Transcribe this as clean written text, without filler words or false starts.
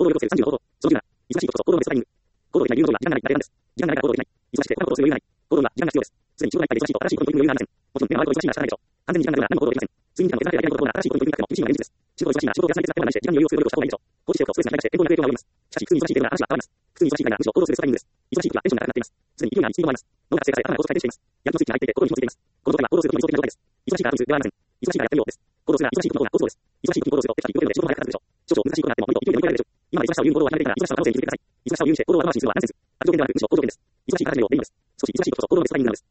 動を要する30の行動。その10な、忙しいことと行動のベストタイミング。行動できない理由の上位は時間がないから選です。時間がないから行動できない。忙しくて他の行動をする余裕がない。行動には時間が必要です。すでに仕事がいっぱいで忙しいと新しいことに取り組む余裕がありません。もちろん、目の周りと忙しいなら仕方ないでしょう。完全に時間があれば何も行動できません。睡眠時間を削られてやりたいことなら新しいことに取り組みたくても厳しいのが現実です。仕事忙しいなら仕事を休んで手伝ってはないして時間に余裕を作る努力をした方がいいでしょう。放置しておくとストレスが低下して健康に悪い影響が及びます。しかし、普通に忙しいというのは話は変わります。普通に忙しいくらいならむしろ行動するベストタイミングです。忙しい時はテンションが高くなっています。すでに勢いがありスピードもあります。脳が活性化され頭が高速回転しています。やる気のスイッチが入っていて行動に紐づいています。この状態は行動することに理想的な状態です。忙しいからというではありません。忙しいからやってみようです。行動するなら忙しいことの方が好都合です。忙しい時に行動するとテストに動けるので仕事が早くなるでしょう。少々難しいことがあっても無理と勢いで乗り越えられるでしょう。今まで忙しさを言う行動を諦めていたら忙しさを楽しんでいてください。忙しさを言うにして行動を後回しにするのはナンセンス。悪条件ではなくむしろ行動源です。忙しいから始めようでいいのです。少し忙しいことと行動のベストタイミングなのです。